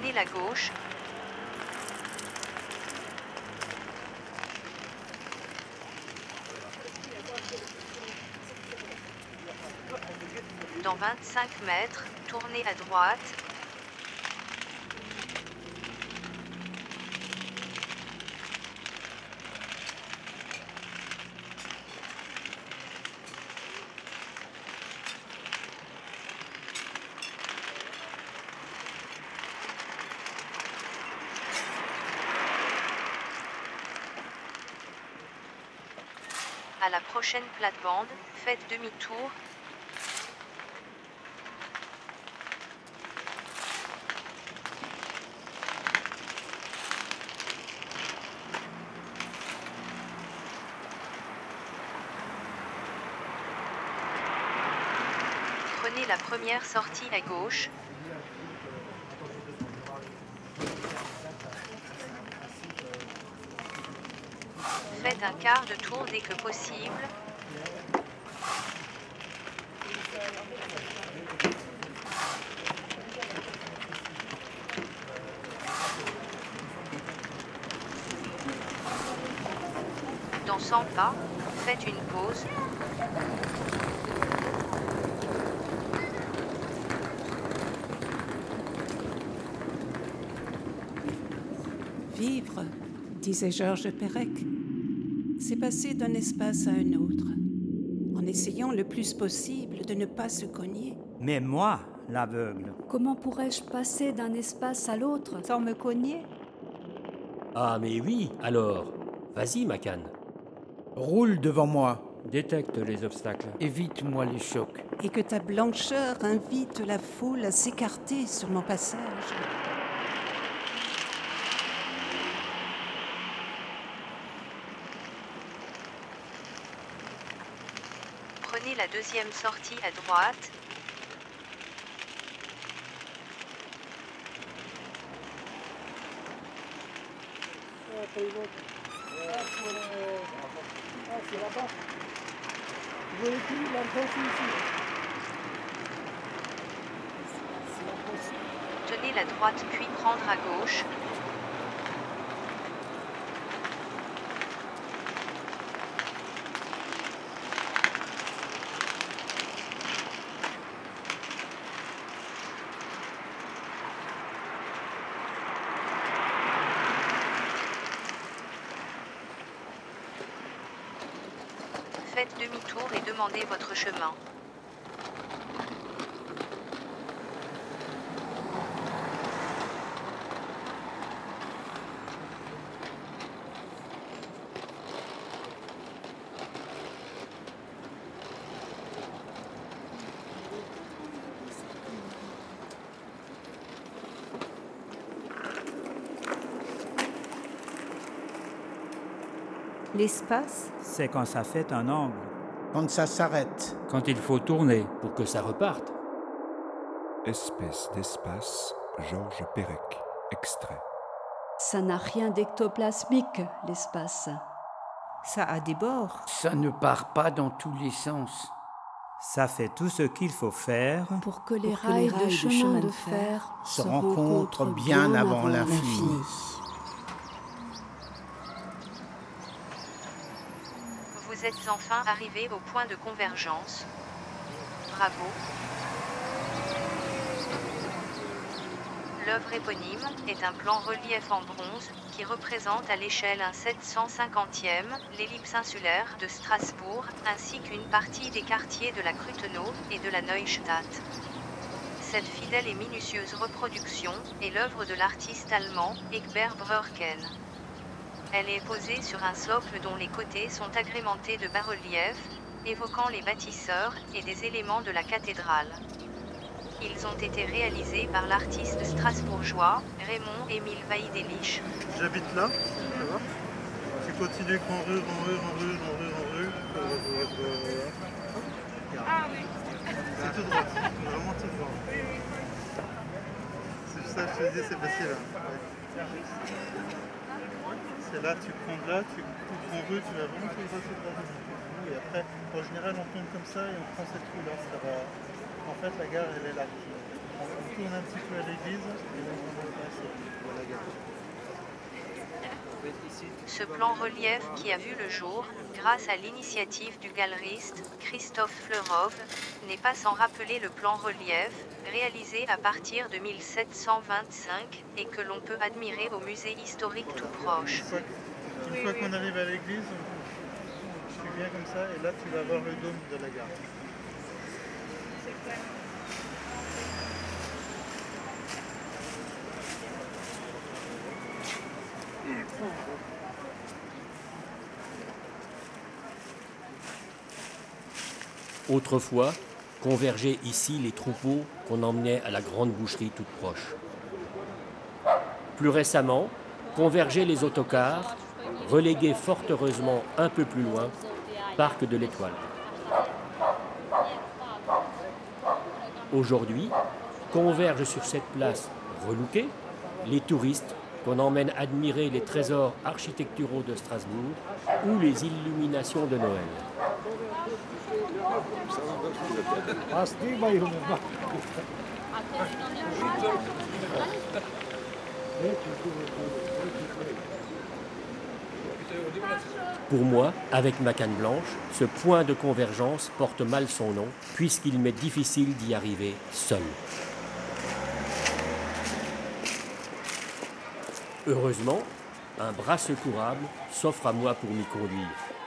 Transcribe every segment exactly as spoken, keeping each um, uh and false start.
Prenez la gauche. Dans vingt-cinq mètres, tournez à droite. À la prochaine plate-bande, faites demi-tour. Prenez la première sortie à gauche. Faites un quart de tour dès que possible. Dans cent pas, faites une pause. Vivre, disait Georges Perec, c'est passer d'un espace à un autre, en essayant le plus possible de ne pas se cogner. Mais moi, l'aveugle, Comment pourrais-je passer d'un espace à l'autre Sans me cogner? Ah mais oui, alors, vas-y Macan. Roule devant moi, Détecte les obstacles. évite-moi les chocs. Et que ta blancheur invite la foule à s'écarter sur mon passage. Prenez la deuxième sortie à droite. Tenez la droite puis prendre à gauche. Faites demi-tour et demandez votre chemin. L'espace, c'est quand ça fait un angle. Quand ça s'arrête, Quand il faut tourner. Pour que ça reparte. Espèce d'espace, Georges Perec. Extrait. Ça n'a rien d'ectoplasmique, l'espace. ça a des bords. ça ne part pas dans tous les sens. Ça fait tout ce qu'il faut faire Pour que les Pour que rails, les rails de de chemin chemin de de fer Se rencontrent bien avant l'infini. Vous êtes enfin arrivé au point de convergence. Bravo. L'œuvre éponyme est un plan relief en bronze qui représente à l'échelle un sept cent cinquantième l'ellipse insulaire de Strasbourg, ainsi qu'une partie des quartiers de la Krutenau et de la Neustadt. Cette fidèle et minutieuse reproduction est l'œuvre de l'artiste allemand Egbert Breuerken. Elle est posée sur un socle dont les côtés sont agrémentés de bas-reliefs, évoquant les bâtisseurs et des éléments de la cathédrale. Ils ont été réalisés par l'artiste strasbourgeois Raymond Émile Vaïdelich. J'habite là, ça va. Tu continues grand rue, grand rue, grand rue, grand rue, grand rue. Euh, euh, euh, ah oui. C'est tout droit, vraiment tout droit. C'est ça que je te dis, c'est facile. Hein. Ouais. C'est là, tu prends de là, tu coupes grand rue, tu vas vraiment tout droit, tout droit, tout droit. Et après, en général, on tourne comme ça et on prend cette rue là. Ça va... En fait, la gare, elle est large. retourne un petit peu à l'église et là on va passer à la gare. Ce plan relief qui a vu le jour, grâce à l'initiative du galeriste Christophe Fleurov, n'est pas sans rappeler le plan relief, réalisé à partir de mille sept cent vingt-cinq, et que l'on peut admirer au musée historique tout proche. Une fois, une fois qu'on arrive à l'église, tu viens comme ça et là tu vas voir le dôme de la gare. Autrefois, convergeaient ici les troupeaux qu'on emmenait à la grande boucherie toute proche. Plus récemment, convergeaient les autocars, relégués fort heureusement un peu plus loin, parc de l'Étoile. Aujourd'hui, convergent sur cette place relookée les touristes qu'on emmène admirer les trésors architecturaux de Strasbourg ou les illuminations de Noël. Pour moi, avec ma canne blanche, ce point de convergence porte mal son nom, puisqu'il m'est difficile d'y arriver seul. Heureusement, un bras secourable s'offre à moi pour m'y conduire.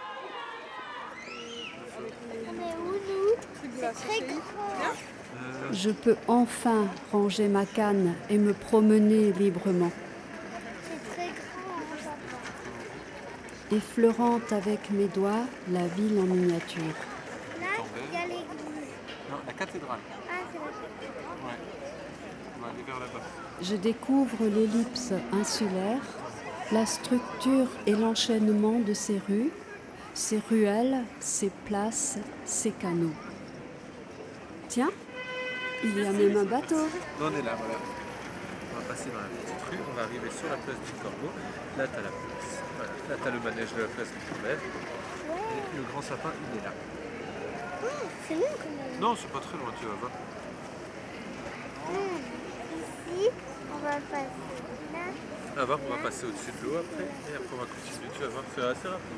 Je peux enfin ranger ma canne et me promener librement. C'est très grand. Effleurant avec mes doigts la ville en miniature. Là, il y a l'église. Non, la cathédrale. Ah, c'est la cathédrale. Ouais. On va aller vers là-bas. Je découvre l'ellipse insulaire, la structure et l'enchaînement de ses rues, ses ruelles, ses places, ses canaux. Tiens, il y a même un bateau. On est là, voilà. On va passer dans la petite rue, on va arriver sur la place du Corbeau. Là, tu as la place. Voilà. Là, tu as le manège de la place du Corbeau. Et le grand sapin, il est là. Oh, c'est long quand même. Non, c'est pas très loin, tu vas voir. Hum, Ici, on va passer là. On va voir, on va passer au-dessus de l'eau après. Et après, on va continuer. Tu vas voir, c'est assez rapide.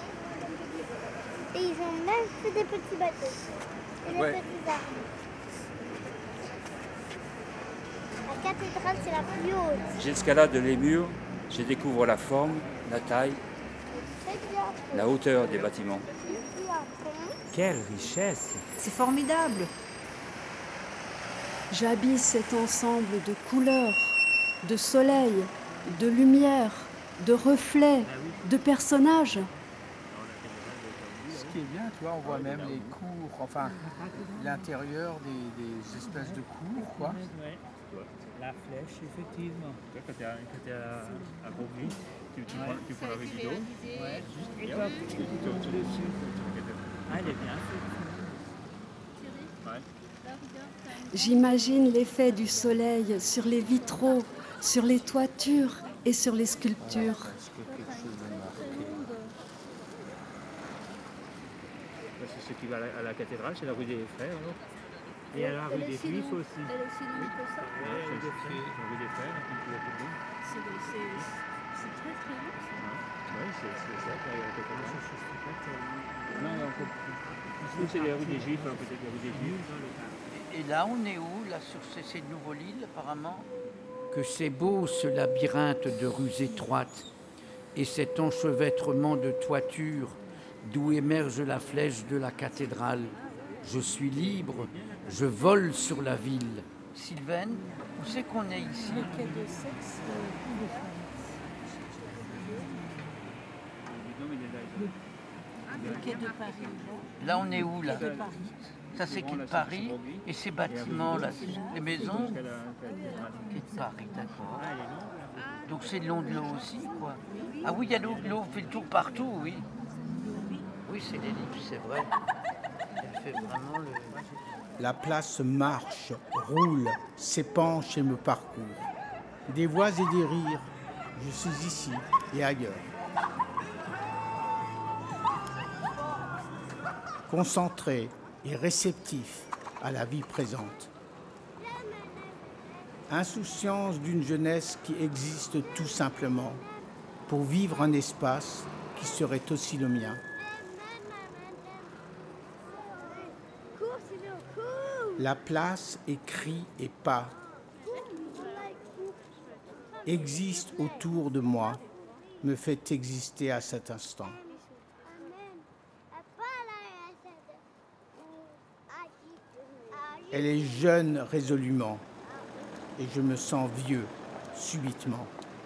Et ils ont même fait des petits bateaux. Et des Ouais. petits arbres. La cathédrale, c'est la plus haute. J'escalade les murs, je découvre la forme, la taille, Très bien. la hauteur des bâtiments. Ici, un pont. Quelle richesse! C'est formidable. J'habille cet ensemble de couleurs, de soleil, de lumière, de reflets, de personnages. Ce qui est bien, tu vois, on voit même les cours, enfin l'intérieur des, des espèces de cours, quoi. La flèche, effectivement. Quand tu es à, à Beauvais, tu, tu, prends, tu prends la rue du Dôme. Ouais, juste et hop, tu tournes dessus. Ah, elle est bien faite. Ouais. J'imagine l'effet du soleil sur les vitraux, sur les toitures et sur les sculptures. C'est ce qui va à la, à la cathédrale, c'est la rue des Frères. Alors. Et à la rue des Juifs aussi. Elle est aussi longue que ça. Oui, la rue des Frères, la rue des Frères, un peu plus loin. C'est très très long. Oui, c'est ça. Non, non, plus. C'est la rue des Juifs, hein, peut-être la rue des Juifs. Et là, on est où? Là, sur ces, ces nouveaux Lille, apparemment. Que c'est beau, ce labyrinthe de rues étroites et cet enchevêtrement de toitures d'où émerge la flèche de la cathédrale. Je suis libre, je vole sur la ville. Sylvaine, où c'est qu'on est ici? Le quai de Sexe, Le quai de Paris. Là, on est où, là? Le quai de Paris. Ça, c'est quai de Paris. Et ces bâtiments-là, les maisons? Quai de Paris, d'accord. Donc, c'est le long de l'eau aussi, quoi. Ah oui, il y a l'eau, l'eau fait le tour partout, oui. Oui, c'est l'ellipse, c'est vrai. Elle fait vraiment le... La place marche, roule, s'épanche et me parcourt. Des voix et des rires, je suis ici et ailleurs. Concentré et réceptif à la vie présente. Insouciance d'une jeunesse qui existe tout simplement pour vivre un espace qui serait aussi le mien. La place écrit et pas existe autour de moi, me fait exister à cet instant. Elle est jeune résolument et je me sens vieux subitement.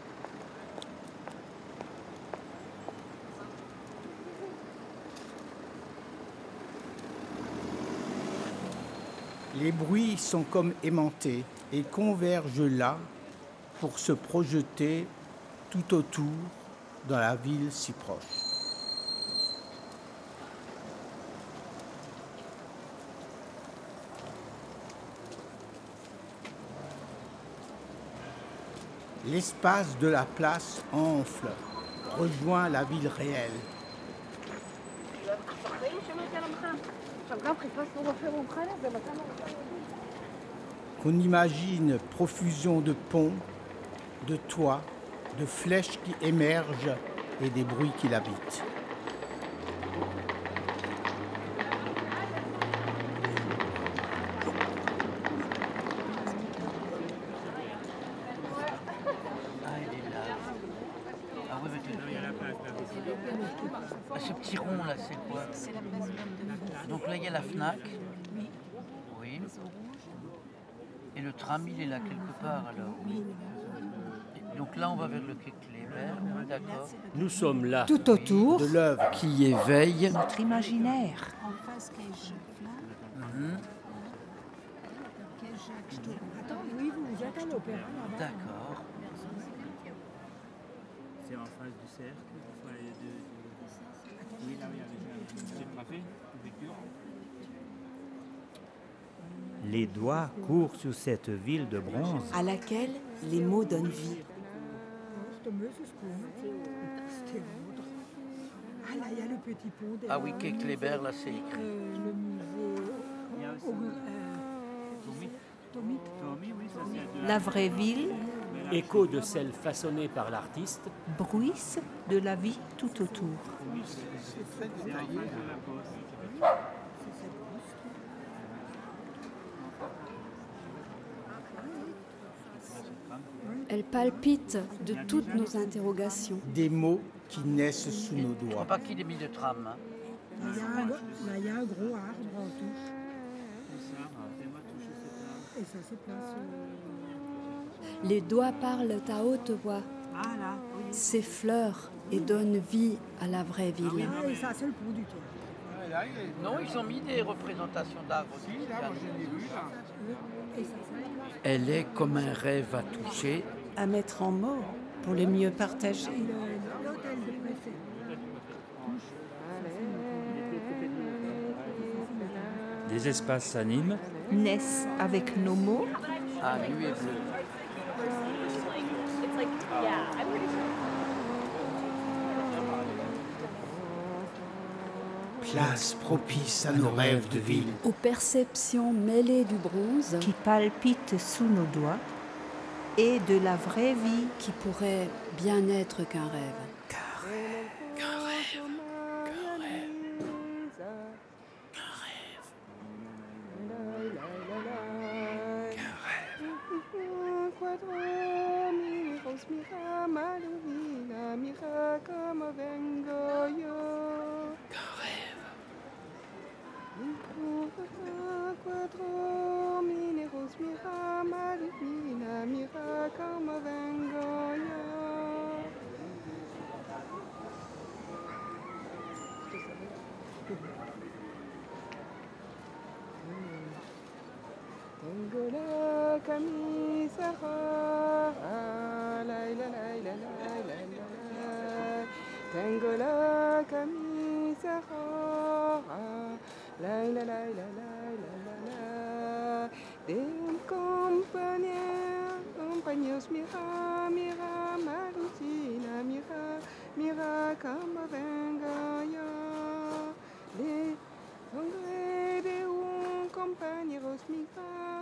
Les bruits sont comme aimantés et convergent là pour se projeter tout autour dans la ville si proche. L'espace de la place enfle, rejoint la ville réelle. Qu'on imagine profusion de ponts, de toits, de flèches qui émergent et des bruits qui l'habitent. Ce petit rond là, c'est quoi? Donc là, il y a la Fnac. Oui. Et le tram, il est là quelque part alors. Et donc là, on va vers le quai Kléber, d'accord. Nous sommes là. Tout autour de l'œuvre qui éveille notre imaginaire. Mmh. D'accord. C'est en face du cercle. Oui, là, oui, c'est parfait. Les doigts courent sur cette ville de bronze à laquelle les mots donnent vie. Ah là, il y a le petit pont. Ah oui, quai Kléber, là, c'est écrit. Euh, le musée. Il y a aussi. Tomite. Tomite, oui, ça c'est de La vraie ville, écho de celle façonnée par l'artiste, bruisse de la vie tout autour. C'est très détaillé. Elle palpite de toutes nos interrogations. Des mots qui naissent sous nos Je doigts. crois pas qu'il ait mis de tram. Hein. Là, il y a un- là, il y a un gros arbre en touche. Et ça, c'est place. euh, Les doigts parlent à haute voix, Ah là, oui. s'effleurent et donnent vie à la vraie ville. Ah, et ça, c'est le pont du toit. Non, ils ont mis des représentations d'arbres. aussi. Et ça, c'est la place. Elle est comme un rêve à toucher. À mettre en mots pour le mieux partager. Et le- l'hôtel du préfet. Des espaces s'animent. Naissent avec nos mots, Ah, nuit et bleu. Place propice à nos rêves de ville. Aux perceptions mêlées du bronze qui palpitent sous nos doigts, et de la vraie vie qui pourrait bien être qu'un rêve. Tengo la camisa roja, la la la la la la la. Tengo la camisa roja, la la la la la la la. De un compañero, compañeros, mira, mira, Marucina, mira, mira cómo vengo yo. De sangre de un compañero, mira.